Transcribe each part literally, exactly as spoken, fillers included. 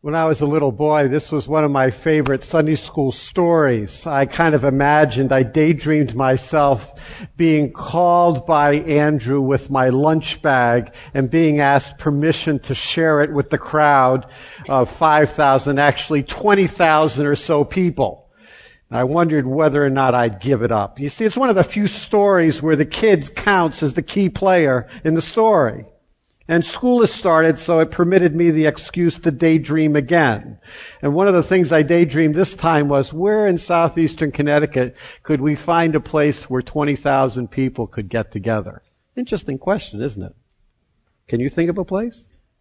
When I was a little boy, this was one of my favorite Sunday school stories. I kind of imagined, I daydreamed myself being called by Andrew with my lunch bag and being asked permission to share it with the crowd of five thousand, actually twenty thousand or so people. And I wondered whether or not I'd give it up. You see, it's one of the few stories where the kid counts as the key player in the story. And school has started, so it permitted me the excuse to daydream again. And one of the things I daydreamed this time was, where in southeastern Connecticut could we find a place where twenty thousand people could get together? Interesting question, isn't it? Can you think of a place?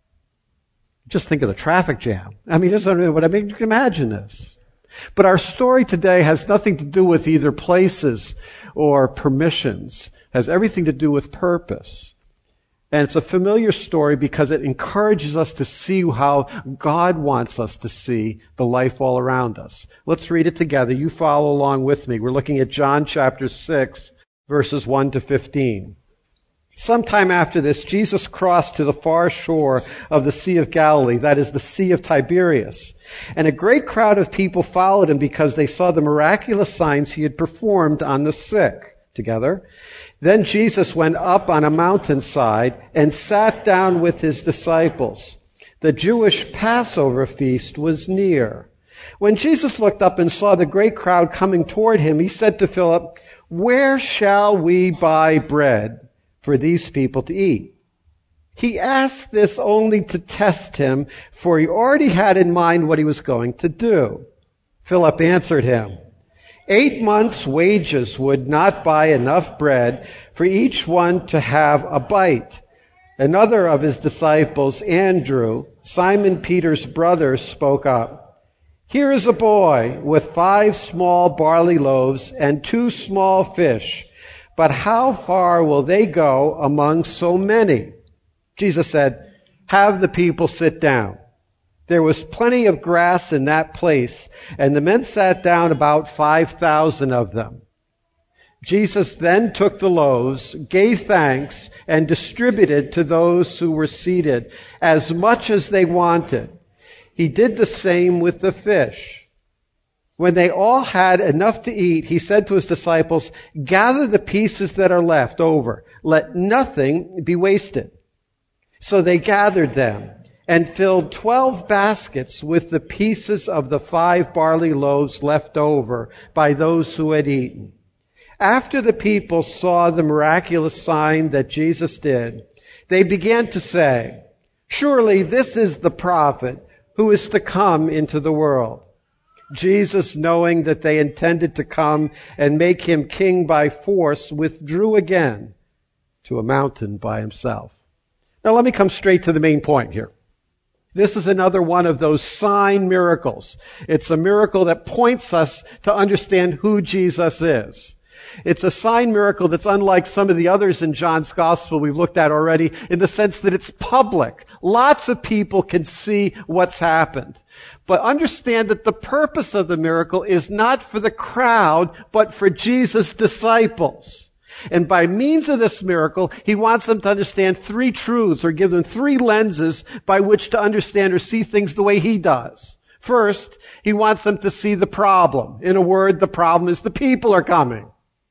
Just think of the traffic jam. I mean, just what I mean, you can imagine this. But our story today has nothing to do with either places or permissions. It has everything to do with purpose. And it's a familiar story because it encourages us to see how God wants us to see the life all around us. Let's read it together. You follow along with me. We're looking at John chapter six, verses one to fifteen. Sometime after this, Jesus crossed to the far shore of the Sea of Galilee, that is the Sea of Tiberias. And a great crowd of people followed him because they saw the miraculous signs he had performed on the sick. Together. Then Jesus went up on a mountainside and sat down with his disciples. The Jewish Passover feast was near. When Jesus looked up and saw the great crowd coming toward him, he said to Philip, "Where shall we buy bread for these people to eat?" He asked this only to test him, for he already had in mind what he was going to do. Philip answered him, Eight months' wages would not buy enough bread for each one to have a bite. Another of his disciples, Andrew, Simon Peter's brother, spoke up. Here is a boy with five small barley loaves and two small fish, but how far will they go among so many? Jesus said, Have the people sit down. There was plenty of grass in that place, and the men sat down, about five thousand of them. Jesus then took the loaves, gave thanks, and distributed to those who were seated as much as they wanted. He did the same with the fish. When they all had enough to eat, he said to his disciples, Gather the pieces that are left over. Let nothing be wasted. So they gathered them and filled twelve baskets with the pieces of the five barley loaves left over by those who had eaten. After the people saw the miraculous sign that Jesus did, they began to say, Surely this is the prophet who is to come into the world. Jesus, knowing that they intended to come and make him king by force, withdrew again to a mountain by himself. Now let me come straight to the main point here. This is another one of those sign miracles. It's a miracle that points us to understand who Jesus is. It's a sign miracle that's unlike some of the others in John's Gospel we've looked at already, in the sense that it's public. Lots of people can see what's happened. But understand that the purpose of the miracle is not for the crowd, but for Jesus' disciples. And by means of this miracle, he wants them to understand three truths, or give them three lenses by which to understand or see things the way he does. First, he wants them to see the problem. In a word, the problem is the people are coming.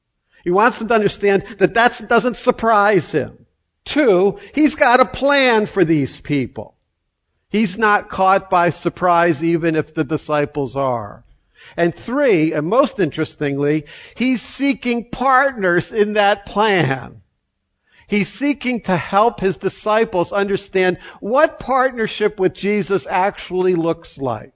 He wants them to understand that that doesn't surprise him. Two, he's got a plan for these people. He's not caught by surprise even if the disciples are. And three, and most interestingly, he's seeking partners in that plan. He's seeking to help his disciples understand what partnership with Jesus actually looks like.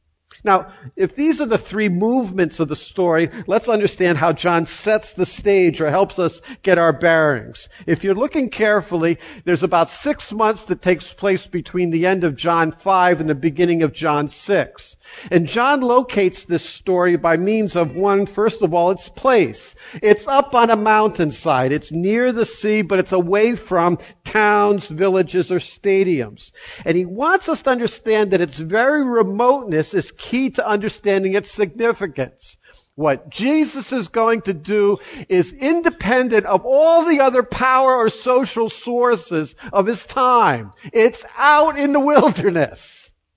Now, if these are the three movements of the story, let's understand how John sets the stage or helps us get our bearings. If you're looking carefully, there's about six months that takes place between the end of John five and the beginning of John six. And John locates this story by means of one, first of all, its place. It's up on a mountainside. It's near the sea, but it's away from towns, villages, or stadiums. And he wants us to understand that its very remoteness is key to understanding its significance. What Jesus is going to do is independent of all the other power or social sources of his time. It's out in the wilderness.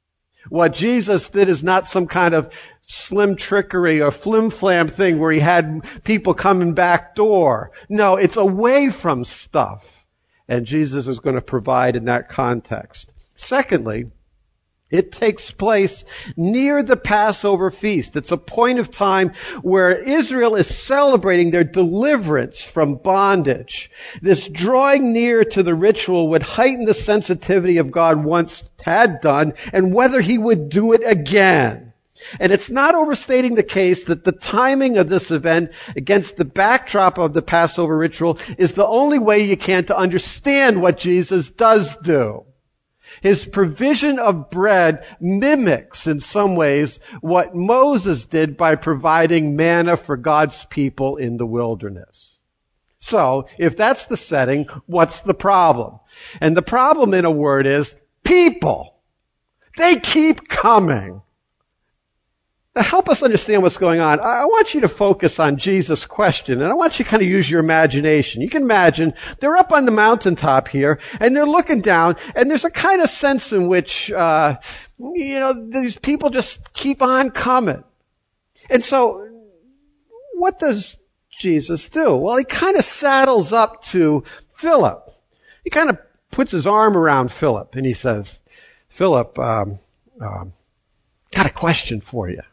What Jesus did is not some kind of slim trickery or flim-flam thing where he had people coming back door. No, it's away from stuff. And Jesus is going to provide in that context. Secondly, it takes place near the Passover feast. It's a point of time where Israel is celebrating their deliverance from bondage. This drawing near to the ritual would heighten the sensitivity of God once had done and whether he would do it again. And it's not overstating the case that the timing of this event against the backdrop of the Passover ritual is the only way you can to understand what Jesus does do. His provision of bread mimics, in some ways, what Moses did by providing manna for God's people in the wilderness. So, if that's the setting, what's the problem? And the problem, in a word, is people. They keep coming. Now, help us understand what's going on. I want you to focus on Jesus' question, and I want you to kind of use your imagination. You can imagine they're up on the mountaintop here, and they're looking down, and there's a kind of sense in which, uh, you know, these people just keep on coming. And so, what does Jesus do? Well, he kind of saddles up to Philip. He kind of puts his arm around Philip, and he says, Philip, um, um, got a question for you.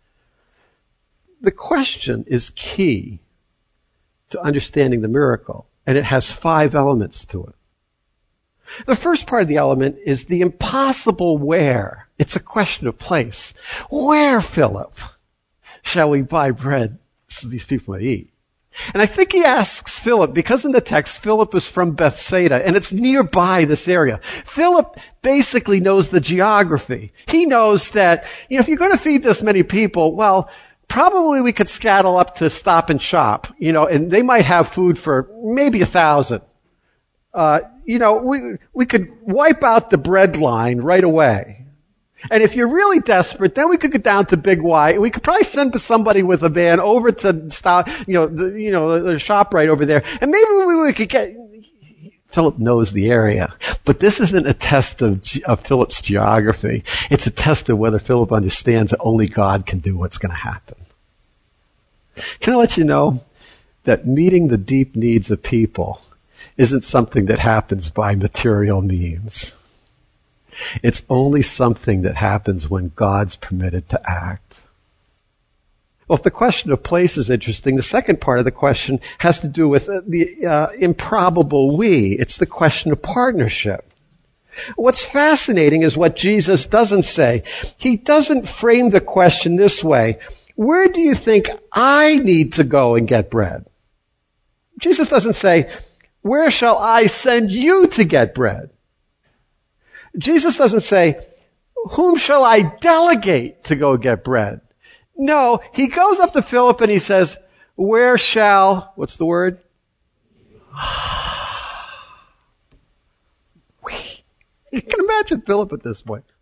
The question is key to understanding the miracle, and it has five elements to it. The first part of the element is the impossible where. It's a question of place. Where, Philip, shall we buy bread so these people may eat? And I think he asks Philip, because in the text, Philip is from Bethsaida, and it's nearby this area. Philip basically knows the geography. He knows that, you know, if you're going to feed this many people, well, probably we could scattle up to Stop and Shop, you know, and they might have food for maybe a thousand. Uh, you know, we, we could wipe out the bread line right away. And if you're really desperate, then we could get down to Big Y. We could probably send somebody with a van over to Stop, you know, the, you know, the shop right over there. And maybe we, we could get, Philip knows the area. But this isn't a test of, of Philip's geography. It's a test of whether Philip understands that only God can do what's going to happen. Can I let you know that meeting the deep needs of people isn't something that happens by material means. It's only something that happens when God's permitted to act. Well, if the question of place is interesting, the second part of the question has to do with the uh, improbable we. It's the question of partnership. What's fascinating is what Jesus doesn't say. He doesn't frame the question this way. Where do you think I need to go and get bread? Jesus doesn't say, where shall I send you to get bread? Jesus doesn't say, whom shall I delegate to go get bread? No, he goes up to Philip and he says, where shall, what's the word? You can imagine Philip at this point.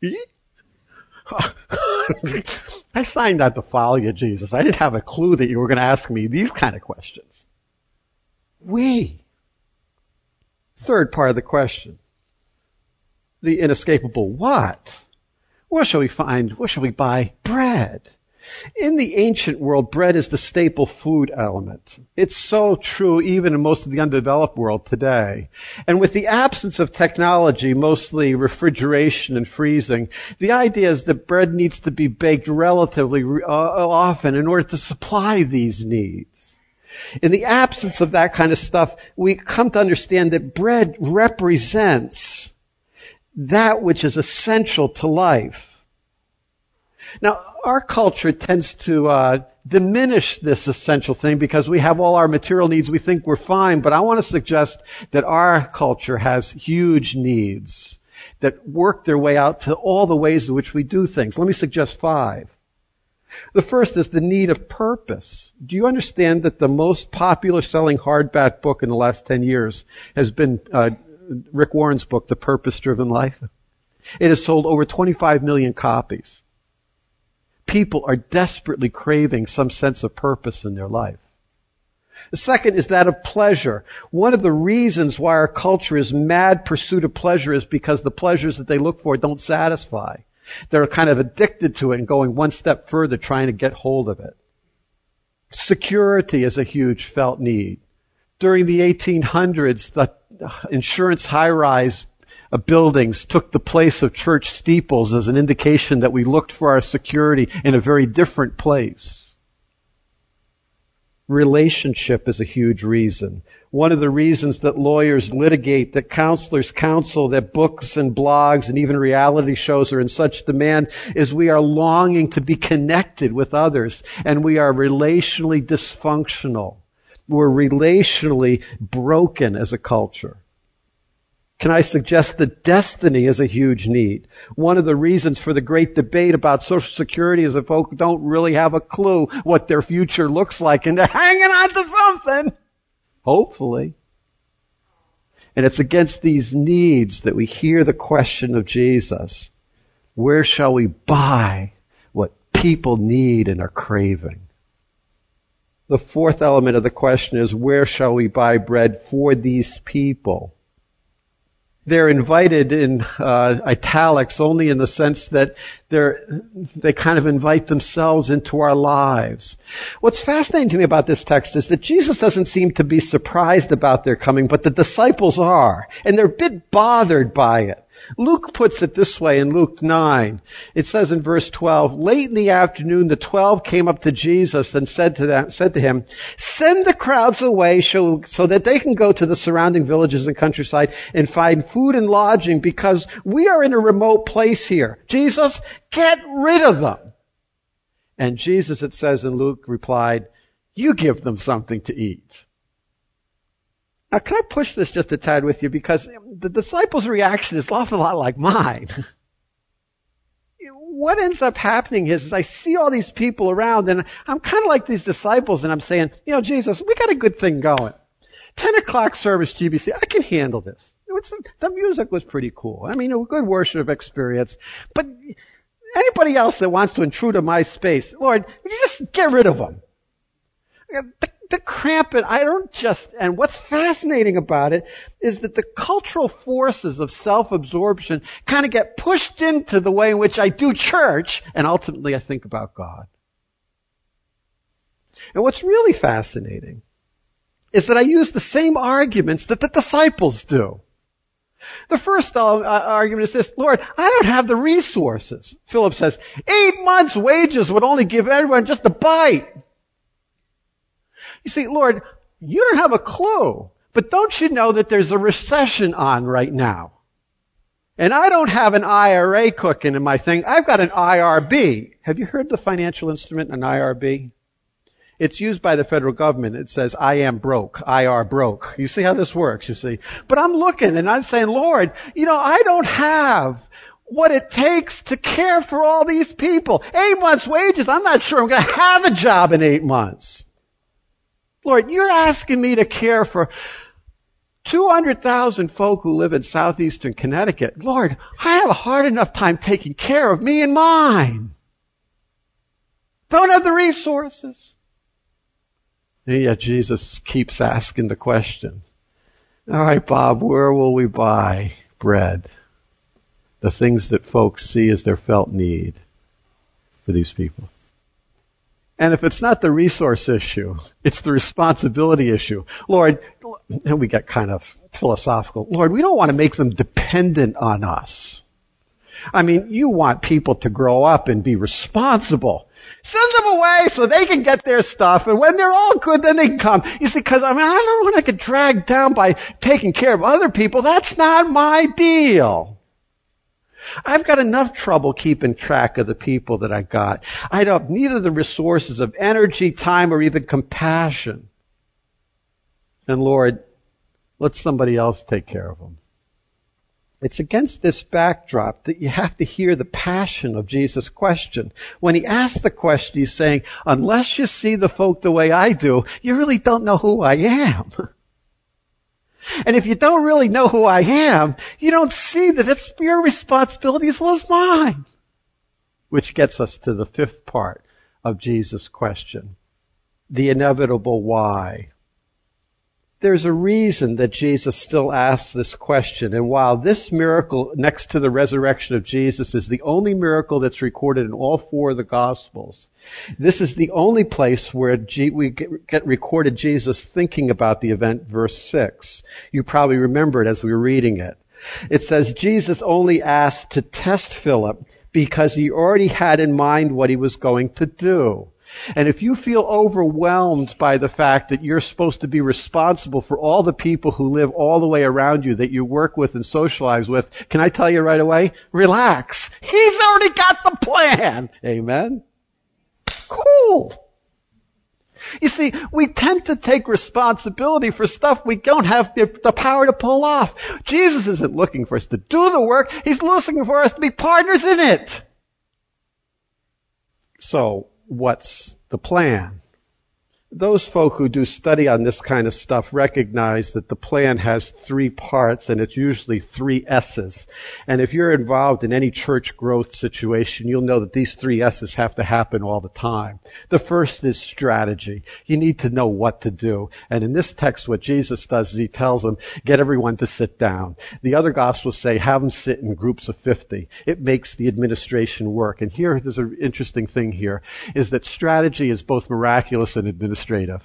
I signed not to follow you, Jesus. I didn't have a clue that you were going to ask me these kind of questions. We. Third part of the question. The inescapable what? Where shall we find, where shall we buy bread? In the ancient world, bread is the staple food element. It's so true even in most of the undeveloped world today. And with the absence of technology, mostly refrigeration and freezing, the idea is that bread needs to be baked relatively uh, often in order to supply these needs. In the absence of that kind of stuff, we come to understand that bread represents that which is essential to life. Now, our culture tends to uh, diminish this essential thing because we have all our material needs. We think we're fine, but I want to suggest that our culture has huge needs that work their way out to all the ways in which we do things. Let me suggest five. The first is the need of purpose. Do you understand that the most popular selling hardback book in the last ten years has been uh, Rick Warren's book, The Purpose-Driven Life? It has sold over twenty-five million copies. People are desperately craving some sense of purpose in their life. The second is that of pleasure. One of the reasons why our culture is mad pursuit of pleasure is because the pleasures that they look for don't satisfy. They're kind of addicted to it and going one step further, trying to get hold of it. Security is a huge felt need. During the eighteen hundreds, the insurance high-rise buildings took the place of church steeples as an indication that we looked for our security in a very different place. Relationship is a huge reason. One of the reasons that lawyers litigate, that counselors counsel, that books and blogs and even reality shows are in such demand is we are longing to be connected with others, and we are relationally dysfunctional. We're relationally broken as a culture. Can I suggest that destiny is a huge need? One of the reasons for the great debate about Social Security is that folks don't really have a clue what their future looks like, and they're hanging on to something. Hopefully. And it's against these needs that we hear the question of Jesus. Where shall we buy what people need and are craving? The fourth element of the question is, where shall we buy bread for these people? They're invited in uh, italics only in the sense that they're, they kind of invite themselves into our lives. What's fascinating to me about this text is that Jesus doesn't seem to be surprised about their coming, but the disciples are, and they're a bit bothered by it. Luke puts it this way in Luke nine. It says in verse twelve, late in the afternoon, the twelve came up to Jesus and said to them, said to him, send the crowds away so, so that they can go to the surrounding villages and countryside and find food and lodging, because we are in a remote place here. Jesus, get rid of them. And Jesus, it says in Luke, replied, you give them something to eat. Now, can I push this just a tad with you? Because the disciples' reaction is an awful lot like mine. What ends up happening is, is I see all these people around, and I'm kind of like these disciples, and I'm saying, you know, Jesus, we got a good thing going. Ten o'clock service, G B C, I can handle this. It's, the music was pretty cool. I mean, a good worship experience. But anybody else that wants to intrude on my space, Lord, would you just get rid of them? The, the crampant, I don't just, and what's fascinating about it is that the cultural forces of self-absorption kind of get pushed into the way in which I do church, and ultimately I think about God. And what's really fascinating is that I use the same arguments that the disciples do. The first uh, argument is this, Lord, I don't have the resources. Philip says, eight months' wages would only give everyone just a bite. You see, Lord, you don't have a clue, but don't you know that there's a recession on right now? And I don't have an I R A cooking in my thing. I've got an I R B. Have you heard the financial instrument, an I R B? It's used by the federal government. It says, I am broke, I R broke. You see how this works, you see? But I'm looking and I'm saying, Lord, you know, I don't have what it takes to care for all these people. Eight months' wages, I'm not sure I'm going to have a job in eight months. Lord, you're asking me to care for two hundred thousand folk who live in southeastern Connecticut. Lord, I have a hard enough time taking care of me and mine. Don't have the resources. And yet Jesus keeps asking the question. All right, Bob, where will we buy bread? The things that folks see as their felt need for these people. And if it's not the resource issue, it's the responsibility issue. Lord, and we get kind of philosophical. Lord, we don't want to make them dependent on us. I mean, you want people to grow up and be responsible. Send them away so they can get their stuff, and when they're all good, then they can come. You see, because I mean, I don't want to get dragged down by taking care of other people. That's not my deal. I've got enough trouble keeping track of the people that I got. I don't have neither the resources of energy, time, or even compassion. And Lord, let somebody else take care of them. It's against this backdrop that you have to hear the passion of Jesus' question. When he asks the question, he's saying, unless you see the folk the way I do, you really don't know who I am. And if you don't really know who I am, you don't see that it's your responsibility as well as mine. Which gets us to the fifth part of Jesus' question. The inevitable why. There's a reason that Jesus still asks this question. And while this miracle next to the resurrection of Jesus is the only miracle that's recorded in all four of the Gospels, this is the only place where G- we get, get recorded Jesus thinking about the event, verse six. You probably remember it as we were reading it. It says Jesus only asked to test Philip because he already had in mind what he was going to do. And if you feel overwhelmed by the fact that you're supposed to be responsible for all the people who live all the way around you, that you work with and socialize with, can I tell you right away? Relax. He's already got the plan. Amen? Cool. You see, we tend to take responsibility for stuff we don't have the, the power to pull off. Jesus isn't looking for us to do the work. He's looking for us to be partners in it. So, what's the plan? Those folk who do study on this kind of stuff recognize that the plan has three parts, and it's usually three S's. And if you're involved in any church growth situation, you'll know that these three S's have to happen all the time. The first is strategy. You need to know what to do. And in this text, what Jesus does is he tells them, get everyone to sit down. The other Gospels say, have them sit in groups of fifty. It makes the administration work. And here, there's an interesting thing here, is that strategy is both miraculous and administrative.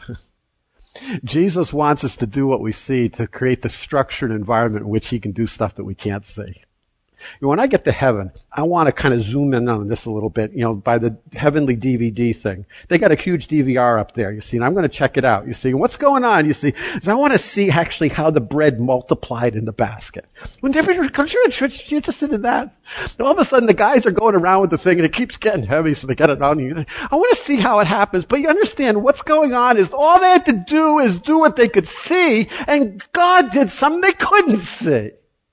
Jesus wants us to do what we see to create the structured environment in which he can do stuff that we can't see. When I get to heaven, I want to kind of zoom in on this a little bit, you know, by the heavenly D V D thing. They got a huge D V R up there, you see, and I'm going to check it out, you see. And what's going on, you see, is I want to see actually how the bread multiplied in the basket. Wouldn't everybody come, sure, you're interested in that? And all of a sudden, the guys are going around with the thing, and it keeps getting heavy, so they get it on you. I want to see how it happens, but you understand what's going on is all they had to do is do what they could see, and God did something they couldn't see.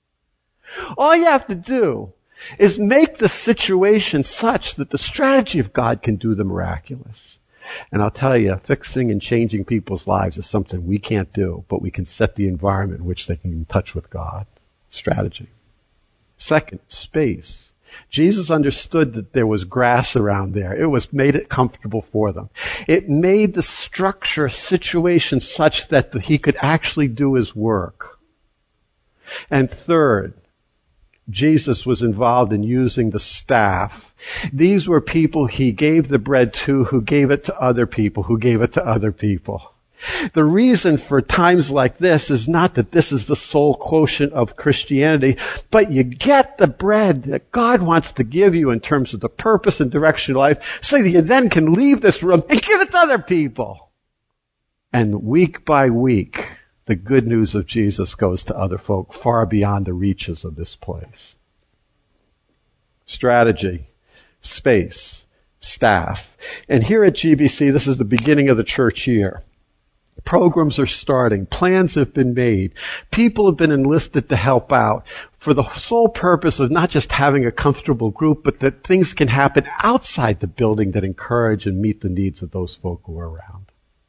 All you have to do is make the situation such that the strategy of God can do the miraculous. And I'll tell you, fixing and changing people's lives is something we can't do, but we can set the environment in which they can get in touch with God. Strategy. Second, space. Jesus understood that there was grass around there. It was made it comfortable for them. It made the structure situation such that he could actually do his work. And third, Jesus was involved in using the staff. These were people he gave the bread to, who gave it to other people, who gave it to other people. The reason for times like this is not that this is the sole quotient of Christianity, but you get the bread that God wants to give you in terms of the purpose and direction of life, so that you then can leave this room and give it to other people. And week by week, the good news of Jesus goes to other folk far beyond the reaches of this place. Strategy, space, staff. And here at G B C, this is the beginning of the church year. Programs are starting. Plans have been made. People have been enlisted to help out for the sole purpose of not just having a comfortable group, but that things can happen outside the building that encourage and meet the needs of those folk who are around.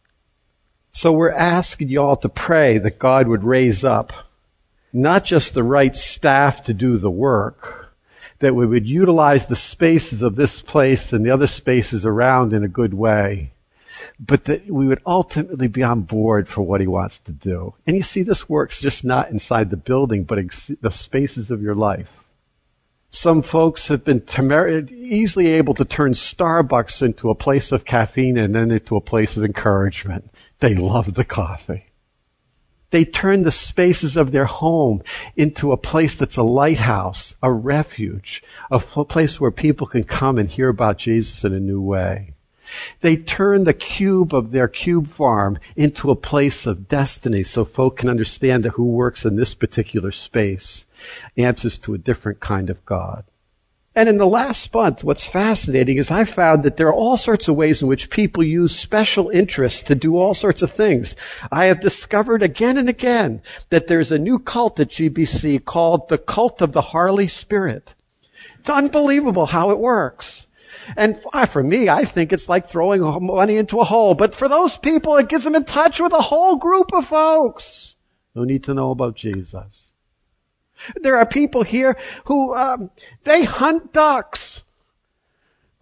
So we're asking y'all to pray that God would raise up not just the right staff to do the work, that we would utilize the spaces of this place and the other spaces around in a good way, but that we would ultimately be on board for what he wants to do. And you see, this works just not inside the building, but in the spaces of your life. Some folks have been temer- easily able to turn Starbucks into a place of caffeine and then into a place of encouragement. They love the coffee. They turn the spaces of their home into a place that's a lighthouse, a refuge, a place where people can come and hear about Jesus in a new way. They turn the cube of their cube farm into a place of destiny so folk can understand that who works in this particular space answers to a different kind of God. And in the last month, what's fascinating is I found that there are all sorts of ways in which people use special interests to do all sorts of things. I have discovered again and again that there's a new cult at G B C called the Cult of the Harley Spirit. It's unbelievable how it works. And for me, I think it's like throwing money into a hole. But for those people, it gets them in touch with a whole group of folks who need to know about Jesus. There are people here who, um, they hunt ducks.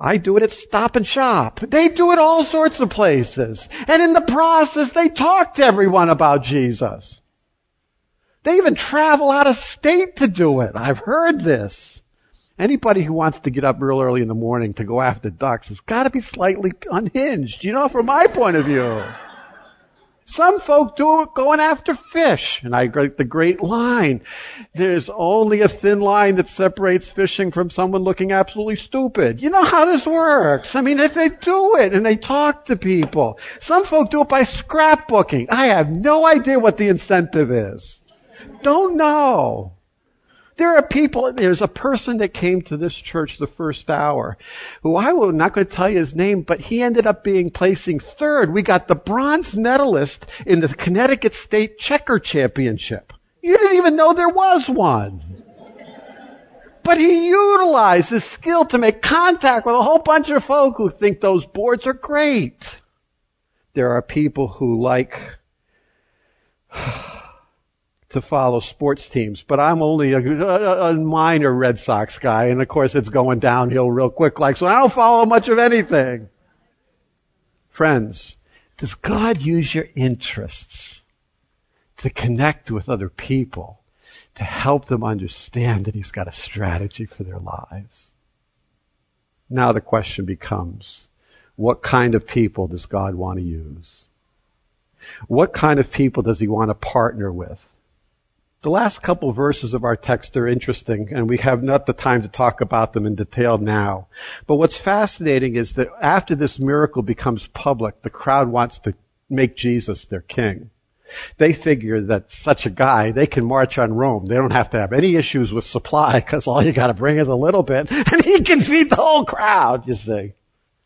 I do it at Stop and Shop. They do it all sorts of places. And in the process, they talk to everyone about Jesus. They even travel out of state to do it. I've heard this. Anybody who wants to get up real early in the morning to go after ducks has got to be slightly unhinged, you know, from my point of view. Some folk do it going after fish. And I get the great line. There's only a thin line that separates fishing from someone looking absolutely stupid. You know how this works. I mean, if they do it and they talk to people. Some folk do it by scrapbooking. I have no idea what the incentive is. Don't know. There are people, there's a person that came to this church the first hour, who I will not going to tell you his name, but he ended up being placing third. We got the bronze medalist in the Connecticut State Checker Championship. You didn't even know there was one. But he utilized his skill to make contact with a whole bunch of folk who think those boards are great. There are people who like to follow sports teams, but I'm only a, a, a minor Red Sox guy, and of course it's going downhill real quick, like, so I don't follow much of anything. Friends, does God use your interests to connect with other people, to help them understand that He's got a strategy for their lives? Now the question becomes, what kind of people does God want to use? What kind of people does He want to partner with? The last couple of verses of our text are interesting, and we have not the time to talk about them in detail now. But what's fascinating is that after this miracle becomes public, the crowd wants to make Jesus their king. They figure that such a guy, they can march on Rome. They don't have to have any issues with supply, because all you got to bring is a little bit, and he can feed the whole crowd, you see.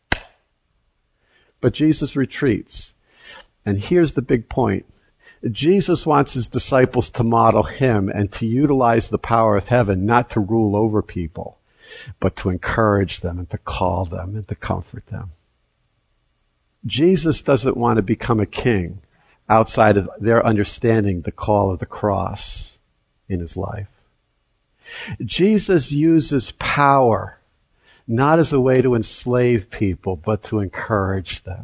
But Jesus retreats. And here's the big point. Jesus wants His disciples to model Him and to utilize the power of heaven, not to rule over people, but to encourage them and to call them and to comfort them. Jesus doesn't want to become a king outside of their understanding the call of the cross in His life. Jesus uses power not as a way to enslave people, but to encourage them.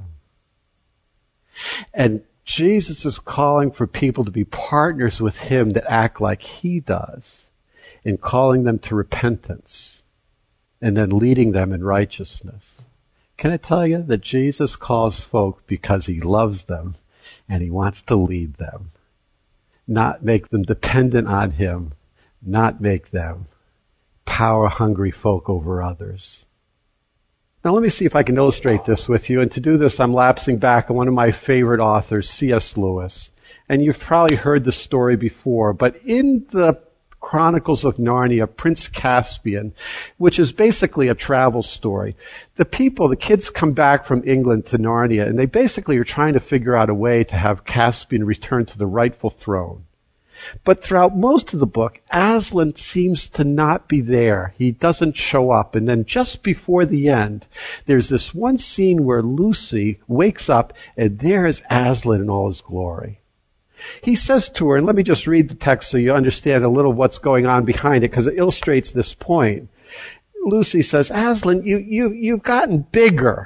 And Jesus is calling for people to be partners with Him that act like He does, in calling them to repentance and then leading them in righteousness. Can I tell you that Jesus calls folk because He loves them and He wants to lead them, not make them dependent on Him, not make them power-hungry folk over others. Now let me see if I can illustrate this with you. And to do this, I'm lapsing back on one of my favorite authors, C S Lewis. And you've probably heard the story before, but in the Chronicles of Narnia, Prince Caspian, which is basically a travel story, the people, the kids come back from England to Narnia, and they basically are trying to figure out a way to have Caspian return to the rightful throne. But throughout most of the book, Aslan seems to not be there. He doesn't show up. And then just before the end, there's this one scene where Lucy wakes up, and there is Aslan in all his glory. He says to her, and let me just read the text so you understand a little what's going on behind it, because it illustrates this point. Lucy says, Aslan, you, you, you've gotten bigger.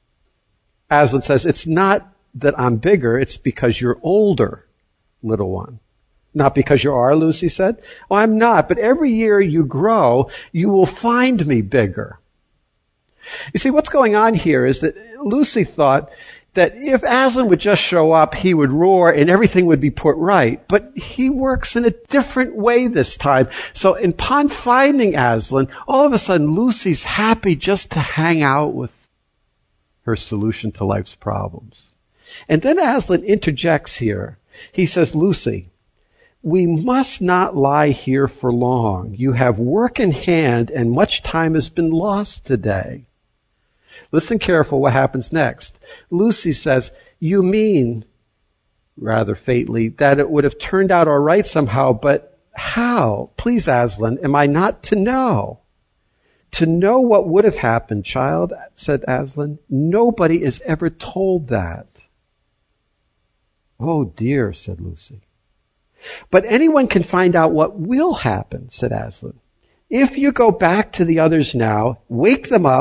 Aslan says, it's not that I'm bigger, it's because you're older, little one. Not because you are, Lucy said. Oh, I'm not, but every year you grow, you will find me bigger. You see, what's going on here is that Lucy thought that if Aslan would just show up, he would roar and everything would be put right. But he works in a different way this time. So upon finding Aslan, all of a sudden Lucy's happy just to hang out with her solution to life's problems. And then Aslan interjects here. He says, Lucy, we must not lie here for long. You have work in hand and much time has been lost today. Listen careful what happens next. Lucy says, you mean, rather faintly, that it would have turned out all right somehow, but how? Please, Aslan, am I not to know? To know what would have happened, child, said Aslan. Nobody is ever told that. Oh dear, said Lucy. But anyone can find out what will happen, said Aslan. If you go back to the others now, wake them up,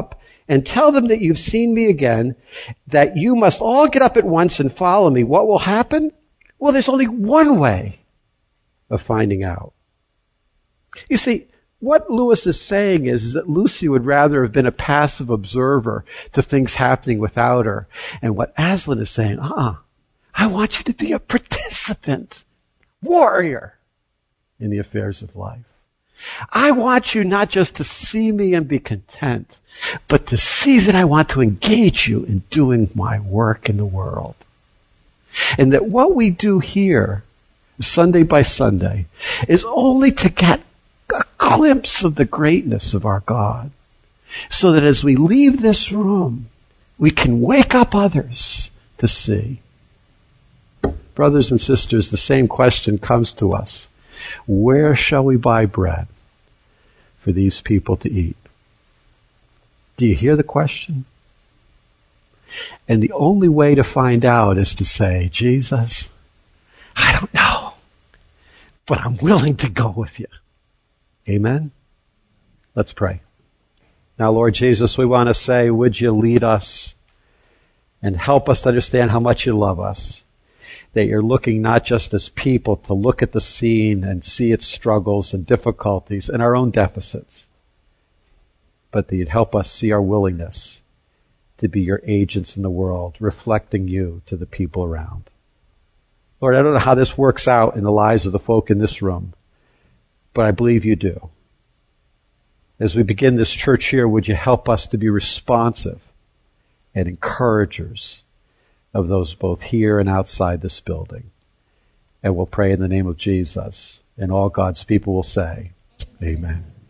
and tell them that you've seen me again, that you must all get up at once and follow me. What will happen? Well, there's only one way of finding out. You see, what Lewis is saying is, is that Lucy would rather have been a passive observer to things happening without her. And what Aslan is saying, uh-uh, I want you to be a participant, warrior in the affairs of life. I want you not just to see me and be content, but to see that I want to engage you in doing my work in the world. And that what we do here, Sunday by Sunday, is only to get a glimpse of the greatness of our God, so that as we leave this room, we can wake up others to see. Brothers and sisters, the same question comes to us. Where shall we buy bread for these people to eat? Do you hear the question? And the only way to find out is to say, Jesus, I don't know, but I'm willing to go with you. Amen? Let's pray. Now, Lord Jesus, we want to say, would you lead us and help us to understand how much you love us, that you're looking not just as people to look at the scene and see its struggles and difficulties and our own deficits, but that you'd help us see our willingness to be your agents in the world, reflecting you to the people around. Lord, I don't know how this works out in the lives of the folk in this room, but I believe you do. As we begin this church here, would you help us to be responsive and encouragers of those both here and outside this building? And we'll pray in the name of Jesus. And all God's people will say, Amen.